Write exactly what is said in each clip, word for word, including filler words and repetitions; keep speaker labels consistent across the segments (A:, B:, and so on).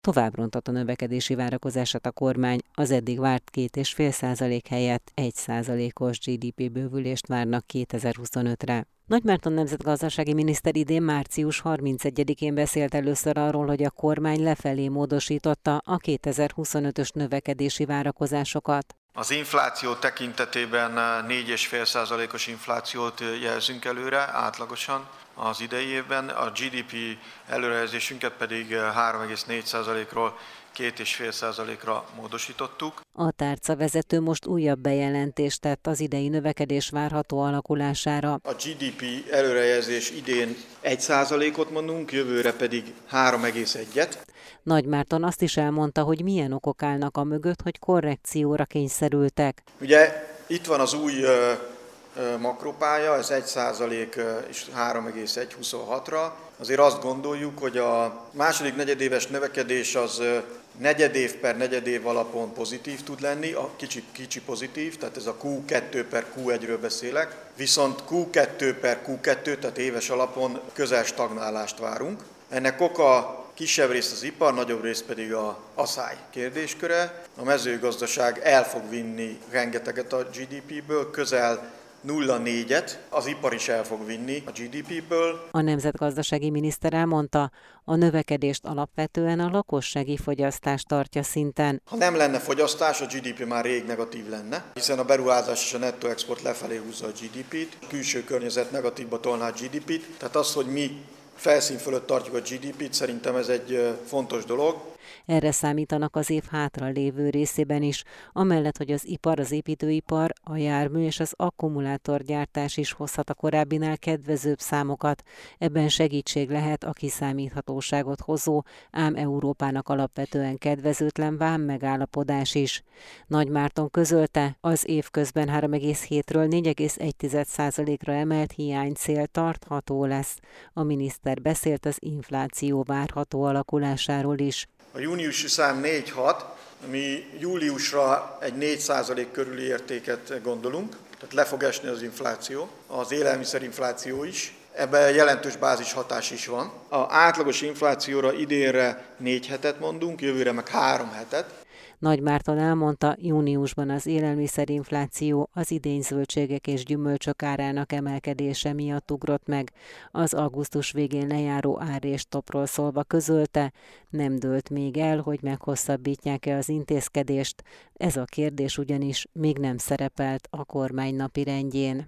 A: Tovább rontott a növekedési várakozását a kormány, az eddig várt két egész öt százalék helyett egy százalékos gé dé pé bővülést várnak kétezer-huszonötre. Nagy Márton nemzetgazdasági miniszter idén március harmincegyedikén beszélt először arról, hogy a kormány lefelé módosította a kétezer-huszonötös növekedési várakozásokat.
B: Az infláció tekintetében négy egész öt százalékos inflációt jelzünk előre átlagosan az idei évben, a gé dé pé előrejelzésünket pedig három egész négy százalékról két egész öt százalékra módosítottuk.
A: A tárcavezető most újabb bejelentést tett az idei növekedés várható alakulására.
B: A gé dé pé előrejelzés idén egy százalékot mondunk, jövőre pedig három egész egyet.
A: Nagy Márton azt is elmondta, hogy milyen okok állnak a mögött, hogy korrekcióra kényszerültek.
B: Ugye itt van az új ö, ö, makropálya, ez egy százalék és három egész egy huszonhatra. Azért azt gondoljuk, hogy a második negyedéves növekedés az negyedév per negyedév alapon pozitív tud lenni, a kicsi, kicsi pozitív, tehát ez a kú kettő per kú egyről beszélek, viszont kú kettő per kú kettő, tehát éves alapon közel stagnálást várunk. Ennek oka kisebb rész az ipar, nagyobb rész pedig a asszály kérdésköre. A mezőgazdaság el fog vinni rengeteget a gé dé péből, közel nulla egész négyet, az ipar is el fog vinni a gé dé péből.
A: A nemzetgazdasági miniszter elmondta, a növekedést alapvetően a lakossági fogyasztás tartja szinten.
B: Ha nem lenne fogyasztás, a gé dé pé már rég negatív lenne, hiszen a beruházás és a nettó export lefelé húzza a gé dé pét, a külső környezet negatívba tolná a gé dé pét, tehát az, hogy mi felszín fölött tartjuk a gé dé pét, szerintem ez egy fontos dolog.
A: Erre számítanak az év hátra lévő részében is, amellett, hogy az ipar, az építőipar, a jármű és az akkumulátorgyártás is hozhat a korábbinál kedvezőbb számokat. Ebben segítség lehet a kiszámíthatóságot hozó, ám Európának alapvetően kedvezőtlen vám megállapodás is. Nagy Márton közölte, az év közben három egész hétről négy egész egy százalékra emelt hiánycél tartható lesz. A miniszter beszélt az infláció várható alakulásáról is.
B: A júniusi szám négy egész hat, mi júliusra egy négy százalék körüli értéket gondolunk, tehát le fog esni az infláció, az élelmiszerinfláció is. Ebben jelentős bázis hatás is van. A átlagos inflációra idénre négy hetet mondunk, jövőre meg három hetet.
A: Nagy Márton elmondta, júniusban az élelmiszerinfláció az idény zöldségek és gyümölcsök árának emelkedése miatt ugrott meg. Az augusztus végén lejáró árréstopról szólva közölte, nem dőlt még el, hogy meghosszabbítják-e az intézkedést. Ez a kérdés ugyanis még nem szerepelt a kormány napirendjén.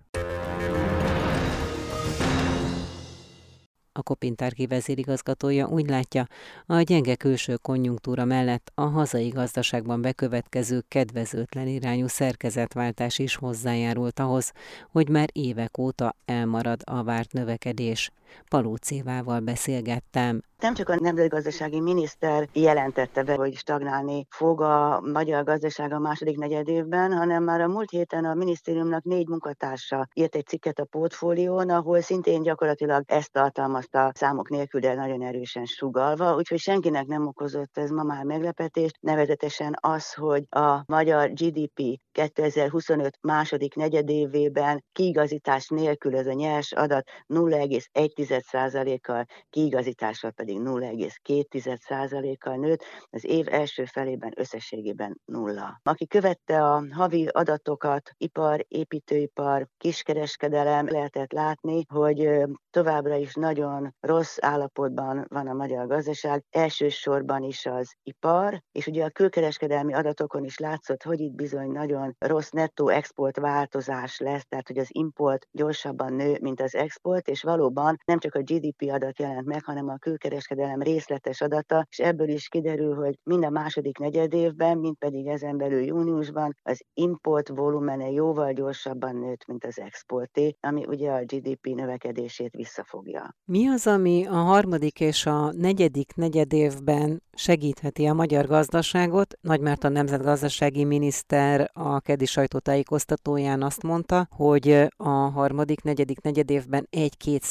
A: A Kopintárki vezérigazgatója úgy látja, a gyenge külső konjunktúra mellett a hazai gazdaságban bekövetkező kedvezőtlen irányú szerkezetváltás is hozzájárult ahhoz, hogy már évek óta elmarad a várt növekedés. Palócévával beszélgettem.
C: Nem csak a nemzetgazdasági miniszter jelentette be, hogy stagnálni fog a magyar gazdaság a második negyedévben, hanem már a múlt héten a minisztériumnak négy munkatársa írt egy cikket a Portfólión, ahol szintén gyakorlatilag ezt tartalmazta számok nélkül, de nagyon erősen sugallva, úgyhogy senkinek nem okozott ez ma már meglepetést, nevezetesen az, hogy a magyar gé dé pé kétezer-huszonöt második negyedévében kiigazítás nélkül ez a nyers adat nulla egész egy százalékkal, kiigazítással pedig nulla egész két százalékkal nőtt, az év első felében összességében nulla. Aki követte a havi adatokat, ipar, építőipar, kiskereskedelem, lehetett látni, hogy továbbra is nagyon rossz állapotban van a magyar gazdaság, elsősorban is az ipar, és ugye a külkereskedelmi adatokon is látszott, hogy itt bizony nagyon rossz nettó export változás lesz, tehát hogy az import gyorsabban nő, mint az export, és valóban nem csak a gé dé pé adat jelent meg, hanem a külkereskedelem részletes adata, és ebből is kiderül, hogy mind a második negyedévben, mind pedig ezen belül júniusban az import volumene jóval gyorsabban nőtt, mint az exporté, ami ugye a gé dé pé növekedését visszafogja.
A: Mi az, ami a harmadik és a negyedik negyedévben segítheti a magyar gazdaságot? Nagy Márton nemzetgazdasági miniszter a keddi sajtótájékoztatóján azt mondta, hogy a harmadik, negyedik negyedévben egy-két százalék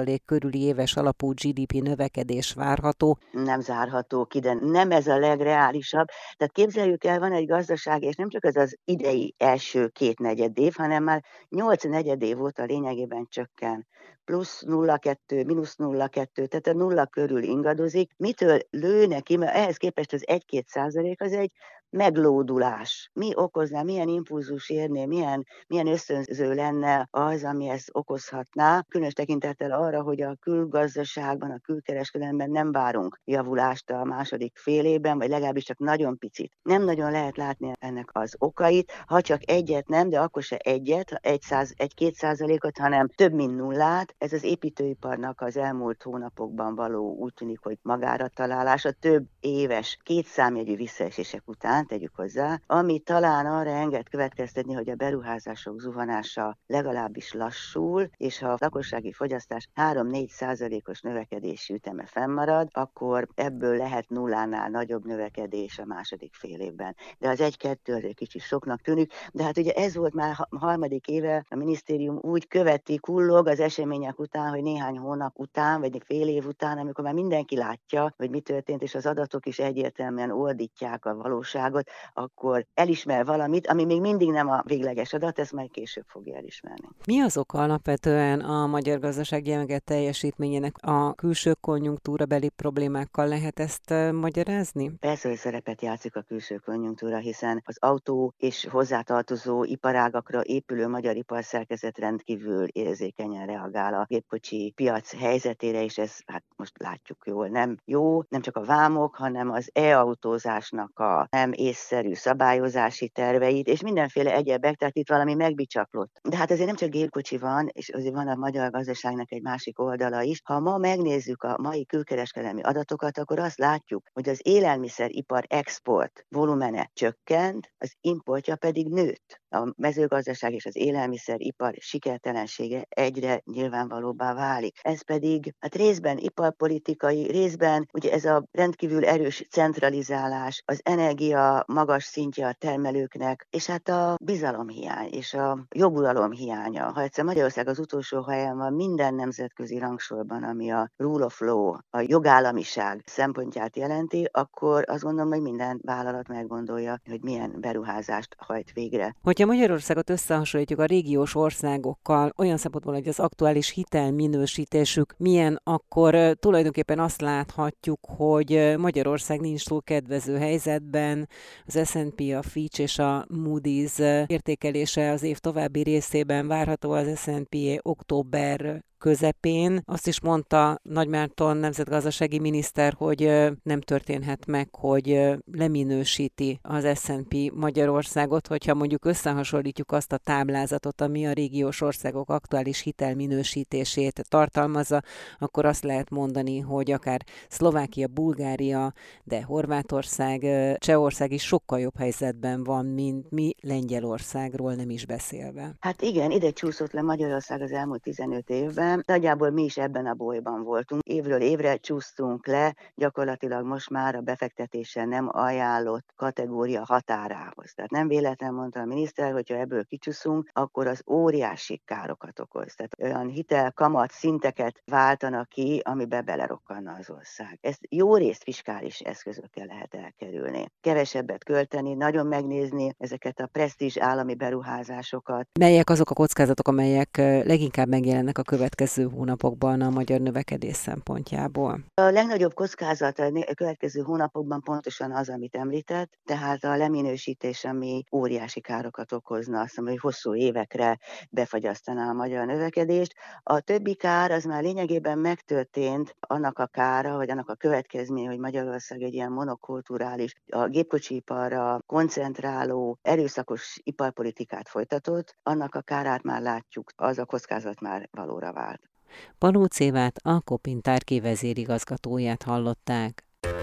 A: százalék körüli éves alapú gé dé pé növekedés várható.
C: Nem zárható ki, de nem ez a legreálisabb. Tehát képzeljük el, van egy gazdaság, és nem csak ez az idei első két negyedév, hanem már nyolc negyedév óta lényegében csökken. Plusz nulla egész kettő, mínusz nulla egész kettő, tehát a nulla körül ingadozik. Mitől lő neki, mert ehhez képest az egy-két százalék az egy meglódulás. Mi okozná, milyen impulzus érné, milyen, milyen ösztönző lenne az, ami ezt okozhatná, különös tekintettel arra, hogy a külgazdaságban, a külkereskedelemben nem várunk javulást a második fél évben, vagy legalábbis csak nagyon picit. Nem nagyon lehet látni ennek az okait, ha csak egyet nem, de akkor se egyet, egy-két százalékot, hanem több mint nullát. Ez az építőiparnak az elmúlt hónapokban való úgy tűnik, hogy magára találása több éves, két számjegyű visszaesések után, tegyük hozzá, ami talán arra enged következtetni, hogy a beruházások zuhanása legalábbis lassul, és ha a lakossági fogyasztás három-négy százalékos növekedési üteme fennmarad, akkor ebből lehet nullánál nagyobb növekedés a második fél évben. De az egy-kettő azért kicsit soknak tűnik, de hát ugye ez volt már a harmadik éve, a minisztérium úgy követi, kullog az események után, hogy néhány hónap után, vagy fél év után, amikor már mindenki látja, hogy mi történt, és az adatok is egyértelműen ordítják a valóságot, akkor elismer valamit, ami még mindig nem a végleges adat, ezt majd később fogja elismerni.
A: Mi az oka alapvetően a magyar gazdaság gyenge teljesítményének? A külső konjunktúrabeli problémákkal lehet ezt magyarázni?
C: Persze, hogy szerepet játszik a külső konjunktúra, hiszen az autó és hozzátartozó iparágakra épülő magyar iparszerkezet rendkívül érzékenyen reagál a gépkocsi piac helyzetére, és ez hát most látjuk jól, nem jó, nem csak a vámok, hanem az e-autózásnak a nem észszerű szabályozási terveit, és mindenféle egyebek, tehát itt valami megbicsaklott. De hát azért nem csak gépkocsi van, és azért van a magyar gazdaságnak egy másik oldala is. Ha ma megnézzük a mai külkereskedelmi adatokat, akkor azt látjuk, hogy az élelmiszeripar export volumene csökkent, az importja pedig nőtt. A mezőgazdaság és az élelmiszeripar sikertelensége egyre nyilvánvalóbbá válik. Ez pedig hát részben iparpolitikai, részben ugye ez a rendkívül erős centralizálás, az energia magas szintje a termelőknek, és hát a bizalomhiány és a joguralom hiánya. Ha egyszer Magyarország az utolsó helyen van minden nemzetközi rangsorban, ami a rule of law, a jogállamiság szempontját jelenti, akkor azt gondolom, hogy minden vállalat meggondolja, hogy milyen beruházást hajt végre.
A: Hogyha Magyarországot összehasonlítjuk a régiós országokkal, olyan szempontból, hogy az aktuális hitelminősítésük milyen, akkor tulajdonképpen azt láthatjuk, hogy Magyarország nincs túl kedvező helyzetben. Az es and pé, a Fitch és a Moody's értékelése az év további részében várható, az es and pé október közepén. Azt is mondta Nagy Márton nemzetgazdasági miniszter, hogy nem történhet meg, hogy leminősíti az es and pé Magyarországot, hogyha mondjuk összehasonlítjuk azt a táblázatot, ami a régiós országok aktuális hitelminősítését tartalmazza, akkor azt lehet mondani, hogy akár Szlovákia, Bulgária, de Horvátország, Csehország is sokkal jobb helyzetben van, mint mi, Lengyelországról nem is beszélve.
C: Hát igen, ide csúszott le Magyarország az elmúlt tizenöt évben. Nagyjából mi is ebben a bolyban voltunk. Évről évre csúsztunk le, gyakorlatilag most már a befektetése nem ajánlott kategória határához. Tehát nem véletlen mondta a miniszter, hogyha ebből kicsúszunk, akkor az óriási károkat okoz. Tehát olyan hitelkamat szinteket váltanak ki, amiben belerokkanna az ország. Ezt jó részt fiskális eszközökkel lehet elkerülni. Kevesebbet költeni, nagyon megnézni ezeket a presztízs állami beruházásokat.
A: Melyek azok a kockázatok, amelyek leginkább megjelennek a következő hónapokban a magyar növekedés szempontjából?
C: A legnagyobb kockázat a következő hónapokban pontosan az, amit említett, tehát a leminősítés, ami óriási károkat okozna, azt mondom, hogy hosszú évekre befagyasztaná a magyar növekedést. A többi kár az már lényegében megtörtént, annak a kára, vagy annak a következménye, hogy Magyarország egy ilyen monokulturális, a gépkocsiiparra koncentráló, erőszakos iparpolitikát folytatott, annak a kárát már látjuk, az a kockázat már valóra vált.
A: Palóc Évát, a Kopintárki vezérigazgatóját hallották.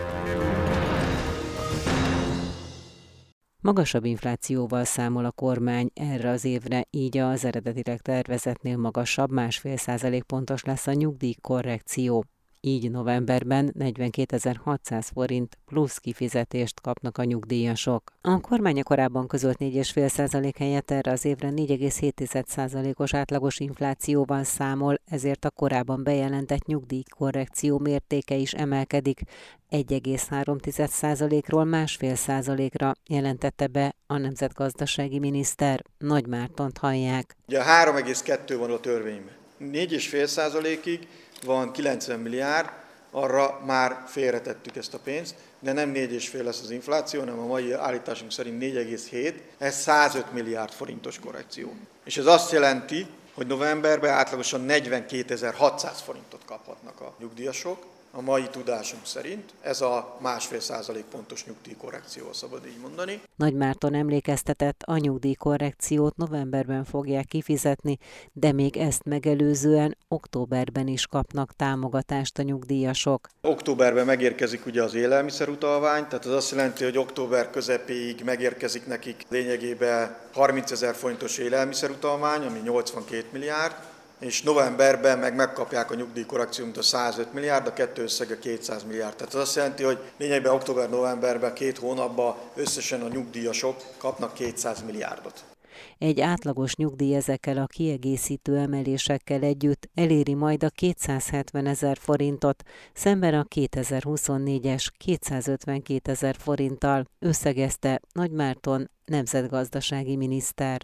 A: Magasabb inflációval számol a kormány erre az évre, így az eredetileg tervezetnél magasabb, másfél százalékpontos lesz a nyugdíjkorrekció. így novemberben negyvenkétezer-hatszáz forint plusz kifizetést kapnak a nyugdíjasok. A kormány korábban közölt négy egész öt százalék helyett erre az évre négy egész hét százalékos átlagos inflációval számol, ezért a korábban bejelentett nyugdíjkorrekció mértéke is emelkedik egy egész három százalékról másfél százalékra, jelentette be a nemzetgazdasági miniszter. Nagy Mártont hallják.
B: Ugye három egész kettő van a törvényben. négy egész öt százalékig van kilencven milliárd, arra már félretettük ezt a pénzt, de nem négy egész öt lesz az infláció, hanem a mai állításunk szerint négy egész hét, ez százöt milliárd forintos korrekció. És ez azt jelenti, hogy novemberben átlagosan negyvenkétezer-hatszáz forintot kaphatnak a nyugdíjasok, a mai tudásunk szerint. Ez a másfél százalék pontos nyugdíjkorrekció, szabad így mondani.
A: Nagy Márton emlékeztetett, a nyugdíjkorrekciót novemberben fogják kifizetni, de még ezt megelőzően októberben is kapnak támogatást a nyugdíjasok.
B: Októberben megérkezik ugye az élelmiszerutalvány, tehát az azt jelenti, hogy október közepéig megérkezik nekik lényegében harmincezer forintos élelmiszerutalvány, ami nyolcvankét milliárd, és novemberben meg megkapják a nyugdíjkorrekciót a százöt milliárd, a kettő összege kétszáz milliárd. Tehát az azt jelenti, hogy lényegében október-novemberben két hónapban összesen a nyugdíjasok kapnak kétszáz milliárdot.
A: Egy átlagos nyugdíj ezekkel a kiegészítő emelésekkel együtt eléri majd a kétszázhetven ezer forintot, szemben a kétezer-huszonnégyes kétszázötvenkét ezer forinttal, összegezte Nagy Márton nemzetgazdasági miniszter.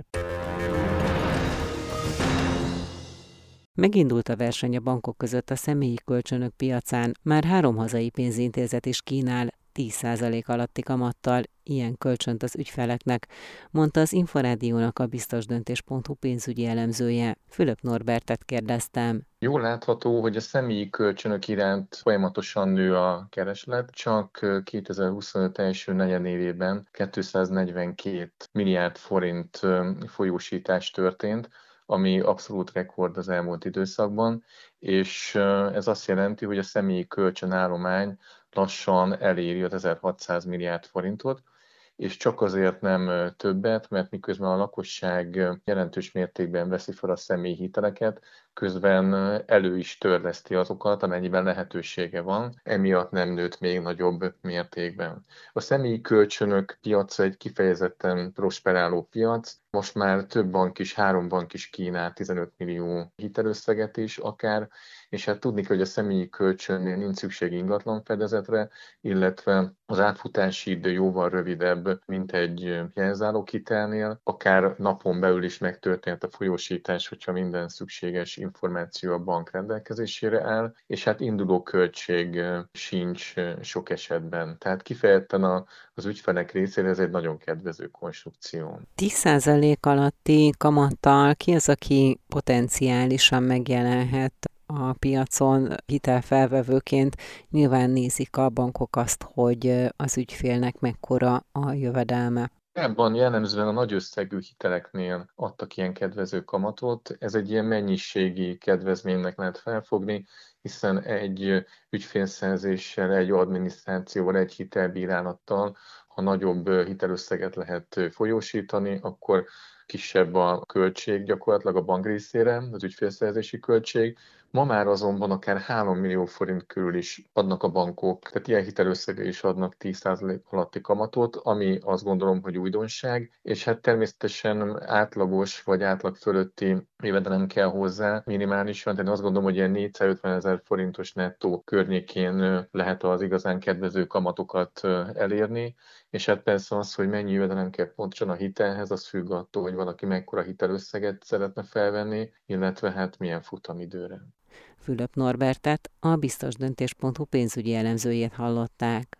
A: Megindult a verseny a bankok között a személyi kölcsönök piacán, már három hazai pénzintézet is kínál tíz százalék alatti kamattal ilyen kölcsönt az ügyfeleknek, mondta az Inforádiónak a biztosdöntés pont hu pénzügyi elemzője. Fülöp Norbertet kérdeztem.
D: Jól látható, hogy a személyi kölcsönök iránt folyamatosan nő a kereslet, csak kétezer-huszonöt első negyedévében kétszáznegyvenkét milliárd forint folyósítás történt, ami abszolút rekord az elmúlt időszakban, és ez azt jelenti, hogy a személyi kölcsönállomány lassan eléri az ezerhatszáz milliárd forintot, és csak azért nem többet, mert miközben a lakosság jelentős mértékben veszi fel a személyi hiteleket, közben elő is törleszti azokat, amennyiben lehetősége van, emiatt nem nőtt még nagyobb mértékben. A személyi kölcsönök piaca egy kifejezetten prosperáló piac, most már több bank is, három bank is kínál tizenöt millió hitelösszeget is akár, és hát tudni kell, hogy a személyi kölcsönnél nincs szükség ingatlan fedezetre, illetve az átfutási idő jóval rövidebb, mint egy jelzálók hitelnél, akár napon belül is megtörténhet a folyósítás, hogyha minden szükséges információ a bank rendelkezésére áll, és hát induló költség sincs sok esetben. Tehát kifejezetten a, az ügyfelek részére ez egy nagyon kedvező konstrukció.
A: tíz százalék alatti kamattal ki az, aki potenciálisan megjelenhet a piacon hitelfelvevőként? Nyilván nézik a bankok azt, hogy az ügyfélnek mekkora a jövedelme.
D: Ebben jellemzően a nagy összegű hiteleknél adtak ilyen kedvező kamatot. Ez egy ilyen mennyiségi kedvezménynek lehet felfogni, hiszen egy ügyfélszerzéssel, egy adminisztrációval, egy hitelbírálattal, ha nagyobb hitelösszeget lehet folyósítani, akkor kisebb a költség gyakorlatilag a bank részére, az ügyfélszerzési költség. Ma már azonban akár három millió forint körül is adnak a bankok, tehát ilyen hitelösszegre is adnak tíz százalék alatti kamatot, ami azt gondolom, hogy újdonság, és hát természetesen átlagos vagy átlag fölötti jövedelem kell hozzá minimálisan, tehát azt gondolom, hogy ilyen négyszázötven ezer forintos nettó környékén lehet az igazán kedvező kamatokat elérni, és hát persze az, hogy mennyi jövedelem kell pontosan a hitelhez, az függ attól, hogy valaki mekkora hitelösszeget szeretne felvenni, illetve hát milyen futamidőre.
A: Fülöp Norbertet, a biztosdöntés pont hu pénzügyi elemzőjét hallották.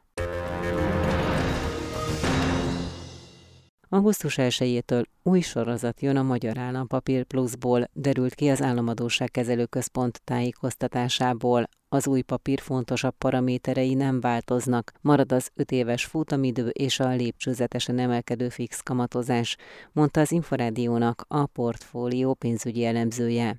A: augusztus elsejétől új sorozat jön a Magyar Állampapír Pluszból, derült ki az Államadósságkezelő Központ tájékoztatásából. Az új papír fontosabb paraméterei nem változnak, marad az öt éves futamidő és a lépcsőzetesen emelkedő fix kamatozás, mondta az Inforádiónak a portfólió pénzügyi elemzője.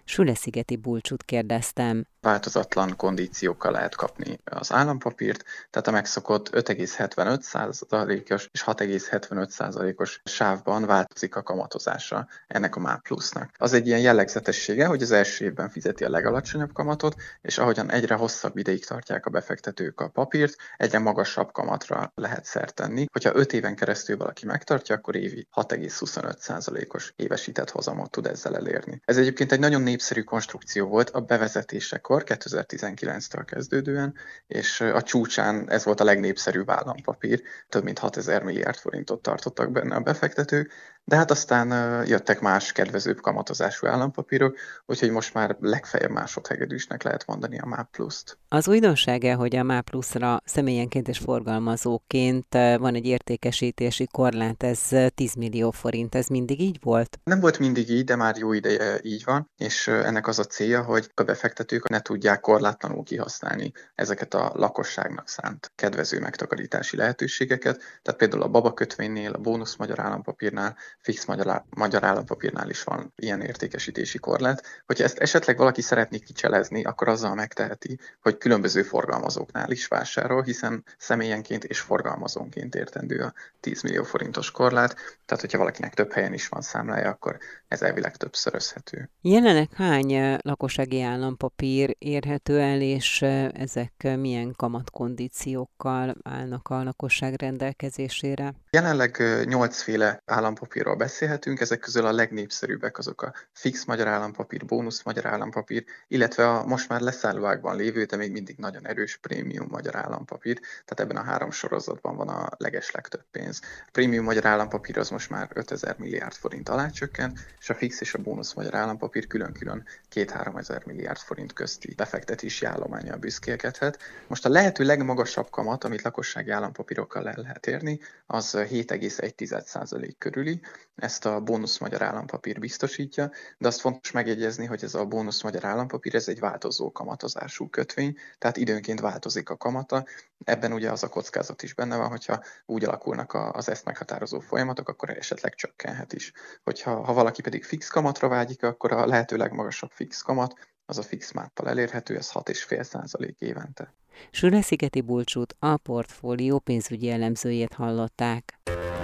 A: Süleszigeti Bulcsút kérdeztem.
E: Változatlan kondíciókkal lehet kapni az állampapírt, tehát a megszokott öt egész hetvenöt százalékos és hat egész hetvenöt százalékos sávban változik a kamatozása ennek a MÁV plusznak. Az egy ilyen jellegzetessége, hogy az első évben fizeti a legalacsonyabb kamatot, és ahogyan egyre hosszabb ideig tartják a befektetők a papírt, egyre magasabb kamatra lehet szert tenni. Hogyha öt éven keresztül valaki megtartja, akkor évi hat egész huszonöt százalékos évesített hozamot tud ezzel elérni. Ez egyébként egy nagyon népszerű konstrukció volt a bevezetésekor, kétezer-tizenkilenctől kezdődően, és a csúcsán ez volt a legnépszerűbb állampapír, több mint hatezer milliárd forintot tartottak benne a befektetők, de hát aztán jöttek más kedvezőbb kamatozású állampapírok, úgyhogy most már legfeljebb másodhegedűsnek lehet mondani a MÁV pluszt.
A: Az újdonsága, hogy a MÁV pluszra személyenként és forgalmazóként van egy értékesítési korlát, ez tíz millió forint, ez mindig így volt?
E: Nem volt mindig így, de már jó ideje így van, és ennek az a célja, hogy a befektetők ne tudják korlátlanul kihasználni ezeket a lakosságnak szánt kedvező megtakarítási lehetőségeket. Tehát például a Baba kötvénynél, a Bónusz magyar állampapírnál, fix magyar, magyar állampapírnál is van ilyen értékesítési korlát. Hogyha ezt esetleg valaki szeretné kicselezni, akkor azzal megteheti, hogy különböző forgalmazóknál is vásárol, hiszen személyenként és forgalmazónként értendő a tíz millió forintos korlát. Tehát, hogyha valakinek több helyen is van számlája, akkor ez elvileg többszörözhető.
A: Jelenleg hány lakossági állampapír érhető el, és ezek milyen kamatkondíciókkal állnak a lakosság rendelkezésére?
E: Jelenleg nyolcféle állampapírról beszélhetünk, ezek közül a legnépszerűbbek azok a fix magyar állampapír, bónusz magyar állampapír, illetve a most már leszállóágban lévő, de még mindig nagyon erős prémium magyar állampapír, tehát ebben a három sorozatban van a legeslegtöbb pénz. A prémium magyar állampapír az most már ötezer milliárd forint alá csökkent, és a fix és a bónusz magyar állampapír külön-külön két-három ezer milliárd forint közti befektetési állománnyal büszkélkedhet. Most a lehető legmagasabb kamat, amit lakossági állampapírokkal el lehet érni, az hét egész egy százalék körüli. Ezt a bónusz magyar állampapír biztosítja, de azt fontos megjegyezni, hogy ez a bónusz magyar állampapír, ez egy változó kamatozású kötvény, tehát időnként változik a kamata. Ebben ugye az a kockázat is benne van, hogyha úgy alakulnak az ezt meghatározó folyamatok, akkor esetleg csökkenhet is. Hogyha ha valaki pedig fix kamatra vágyik, akkor a lehető legmagasabb fix kamat, az a fix máppal elérhető, ez hat egész öt százalék évente.
A: Süleszigeti Bulcsút, a portfólió pénzügyi elemzőjét hallották.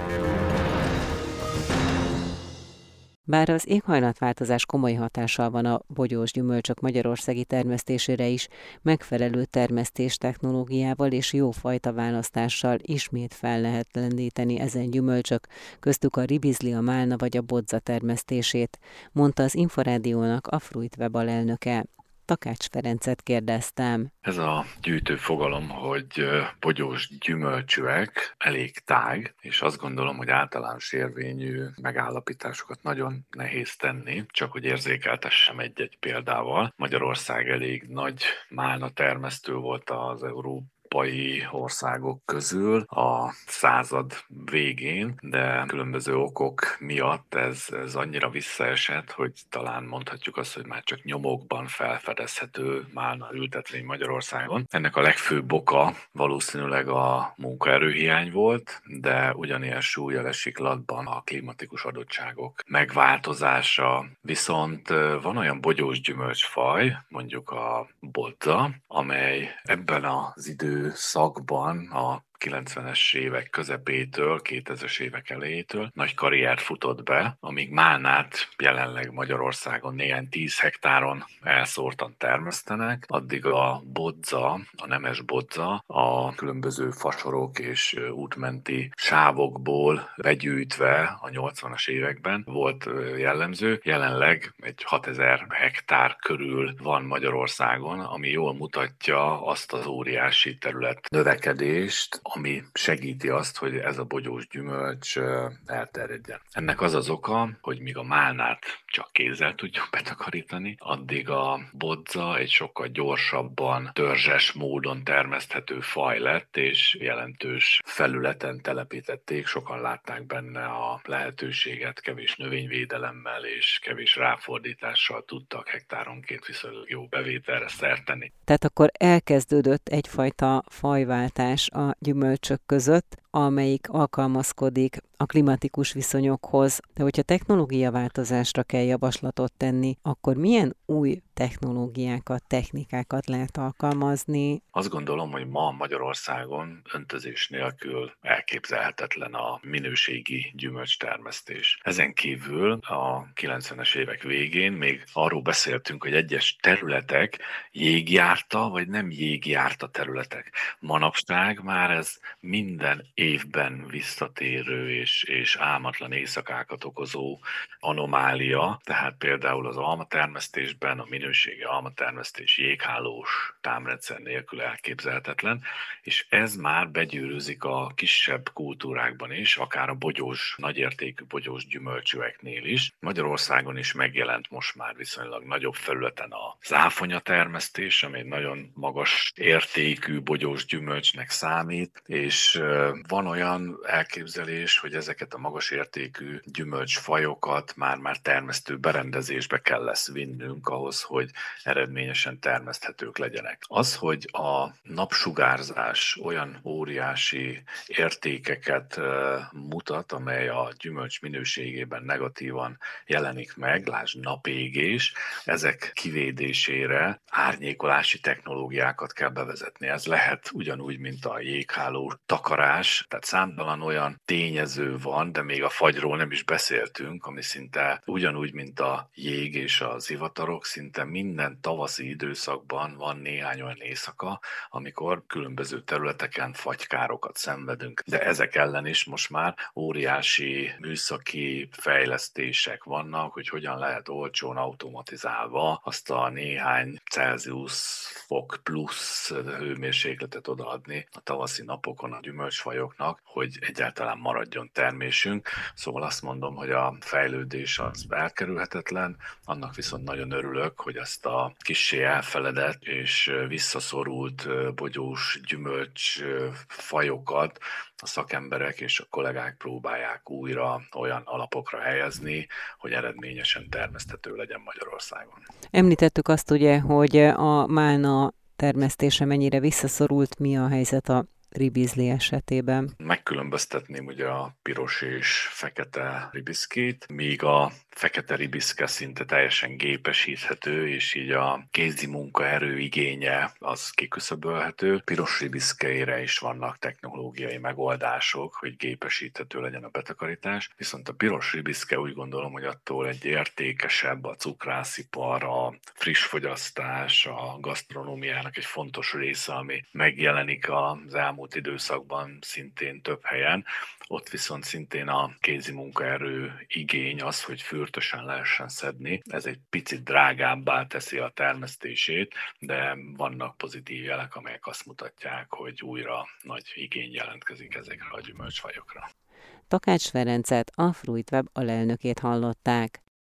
A: Bár az éghajlatváltozás komoly hatással van a bogyós gyümölcsök magyarországi termesztésére is, megfelelő termesztés technológiával és jó fajta választással ismét fel lehet lendíteni ezen gyümölcsök, köztük a ribizli, a málna vagy a bodza termesztését, mondta az Inforádiónak a Fruitweb alelnöke. Takács Ferencet kérdeztem.
F: Ez a gyűjtő fogalom, hogy bogyós gyümölcsűek, elég tág, és azt gondolom, hogy általános érvényű megállapításokat nagyon nehéz tenni, csak hogy érzékeltessem egy-egy példával. Magyarország elég nagy málna termesztő volt az Európa országok közül a század végén, de különböző okok miatt ez, ez annyira visszaesett, hogy talán mondhatjuk azt, hogy már csak nyomokban felfedezhető málna ültetvény Magyarországon. Ennek a legfőbb oka valószínűleg a munkaerőhiány volt, de ugyanilyen súllyal esik latban a klimatikus adottságok megváltozása. Viszont van olyan bogyós gyümölcsfaj, mondjuk a bodza, amely ebben az idő szakban a kilencvenes évek közepétől, kétezres évek elejétől nagy karriert futott be, amíg málnát jelenleg Magyarországon néhány tíz hektáron elszórtan termesztenek, addig a bodza, a nemes bodza a különböző fasorok és útmenti sávokból begyűjtve a nyolcvanas években volt jellemző. Jelenleg egy hatezer hektár körül van Magyarországon, ami jól mutatja azt az óriási terület növekedést, ami segíti azt, hogy ez a bogyós gyümölcs elterjedjen. Ennek az az oka, hogy míg a málnát csak kézzel tudjuk betakarítani, addig a bodza egy sokkal gyorsabban, törzses módon termeszthető faj lett, és jelentős felületen telepítették, sokan látták benne a lehetőséget, kevés növényvédelemmel és kevés ráfordítással tudtak hektáronként viszonylag jó bevételre szert tenni.
A: Tehát akkor elkezdődött egyfajta fajváltás a gyümölcsök között, amelyik alkalmazkodik a klimatikus viszonyokhoz. De hogyha technológiaváltozásra kell javaslatot tenni, akkor milyen új technológiákat, technikákat lehet alkalmazni?
F: Azt gondolom, hogy ma Magyarországon öntözés nélkül elképzelhetetlen a minőségi gyümölcstermesztés. Ezen kívül a kilencvenes évek végén még arról beszéltünk, hogy egyes területek jégjárta vagy nem jégjárta területek. Manapság már ez minden évben visszatérő és, és álmatlan éjszakákat okozó anomália, tehát például az almatermesztésben a minőségi almatermesztés jéghálós támrendszer nélkül elképzelhetetlen, és ez már begyűrűzik a kisebb kultúrákban is, akár a bogyós, nagyértékű bogyós gyümölcsöveknél is. Magyarországon is megjelent most már viszonylag nagyobb felületen a záfonya termesztés, ami egy nagyon magas értékű bogyós gyümölcsnek számít, és van olyan elképzelés, hogy ezeket a magas értékű gyümölcsfajokat már-már termesztő berendezésbe kell lesz vinnünk ahhoz, hogy eredményesen termeszthetők legyenek. Az, hogy a napsugárzás olyan óriási értékeket mutat, amely a gyümölcs minőségében negatívan jelenik meg, lásd napégés, ezek kivédésére árnyékolási technológiákat kell bevezetni. Ez lehet ugyanúgy, mint a jégháló takarás, tehát számtalan olyan tényező van, de még a fagyról nem is beszéltünk, ami szinte ugyanúgy, mint a jég és a zivatarok, szinte minden tavaszi időszakban van néhány olyan éjszaka, amikor különböző területeken fagykárokat szenvedünk. De ezek ellen is most már óriási műszaki fejlesztések vannak, hogy hogyan lehet olcsón automatizálva azt a néhány Celsius fok plusz hőmérsékletet odaadni a tavaszi napokon a gyümölcsfajoknak, hogy egyáltalán maradjon termésünk. Szóval azt mondom, hogy a fejlődés az elkerülhetetlen, annak viszont nagyon örülök, hogy ezt a kissé elfeledett és visszaszorult bogyós gyümölcs fajokat a szakemberek és a kollégák próbálják újra olyan alapokra helyezni, hogy eredményesen termeszthető legyen Magyarországon.
A: Említettük azt ugye, hogy a málna termesztése mennyire visszaszorult, mi a helyzet a ribizli esetében?
F: Megkülönböztetném ugye a piros és fekete ribiszkét, míg a fekete ribiszke szinte teljesen gépesíthető, és így a kézi munkaerő igénye az kiküszöbölhető. Piros ribiszkeire is vannak technológiai megoldások, hogy gépesíthető legyen a betakarítás, viszont a piros ribiszke úgy gondolom, hogy attól egy értékesebb a cukrászipar, a friss fogyasztás, a gasztronómiának egy fontos része, ami megjelenik az elmúlt időszakban szintén több helyen. Ott viszont szintén a kézi munkaerő igény az, hogy fürtösen lehessen szedni. Ez egy picit drágábbá teszi a termesztését, de vannak pozitív jelek, amelyek azt mutatják, hogy újra nagy igény jelentkezik ezekre a gyümölcsfajokra.
A: Takács Ferencet, a Fruitweb alelnökét hallották.